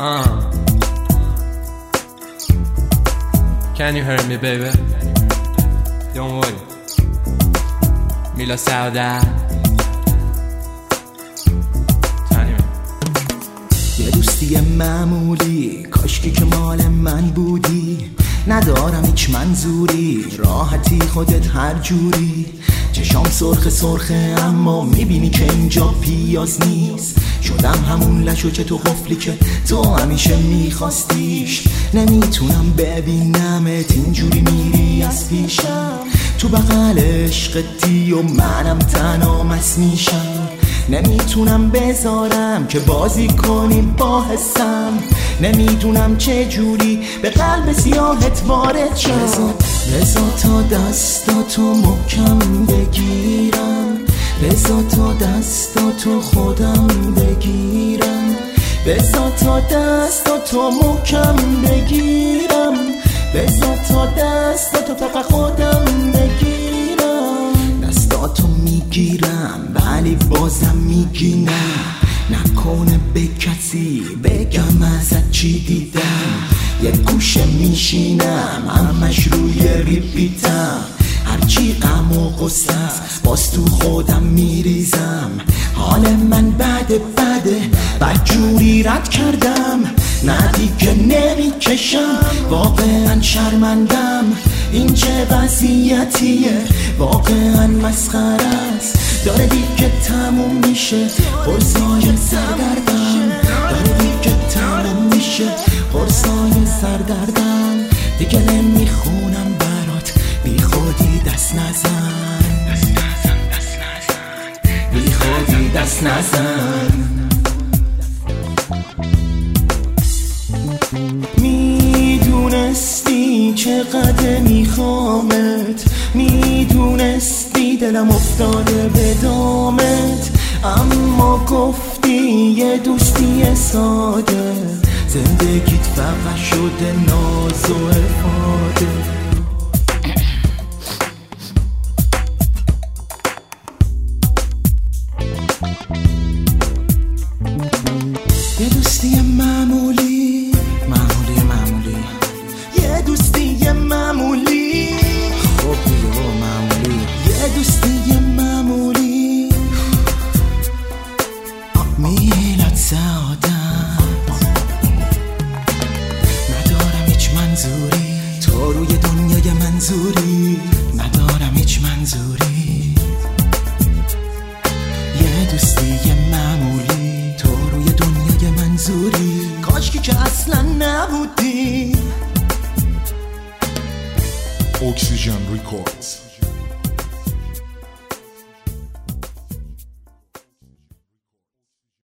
Can you hear me baby? Don't worry. Mila سعادت یه دوستی معمولی، کاشکی که مال من بودی. ندارم هیچ منظوری، راحتی خودت هر جوری. چشام سرخ سرخه اما میبینی که اینجا پیاز نیست. شدم همون لشوچه تو قفلی که تو همیشه میخواستیش. نمیتونم ببینمت اینجوری میری از پیشم. تو بغل عشقتی و منم تنها مست میشم. نمیتونم بذارم که بازی کنی با حسم. نمیدونم چه جوری به قلب سیاهت وارد شد. بذار تا دستاتو محکم بگیرم. بذار تا دستاتو خودم بگیرم. بذار تا دستاتو محکم بگیرم. بذار تا دستاتو فقط خودم بگیرم. دستاتو میگیرم ولی بازم میگی نه. نکنه به کسی بگم ازت چی دیدم. یه گوشه میشینم همش روی ریپیتم. هرچی غم و غصه باز تو خودم میریزم. حال من بده بدجوری رد کردم. نه دیگه نمیکشم واقعا شرمندم. این چه وضعیتیه واقعا مسخره است. داره دیگه تموم میشه قرصای سردردم. داره دیگه تموم میشه قرصای سردردم. دیگه نمیخونم برات بی خودی دست نزن. بی خودی دست نزن. میدونستی چقدر میخوامت. میدونستی دلم افتاده به دامت. اما گفتی یه دوستی ساده. زندگیت فقط شده ناز و افاده. یه دوستی معمولی یه دوستی معمولی. خب دیگه معمولی. یه دوستی معمولی. میلاد سعادت. ندارم هیچ منظوری تو روی دنیای منظوری. ندارم هیچ منظوری. یه دوستی معمولی تو روی دنیای منظوری. کاشکی که اصلا نبودی. Oxygen Records.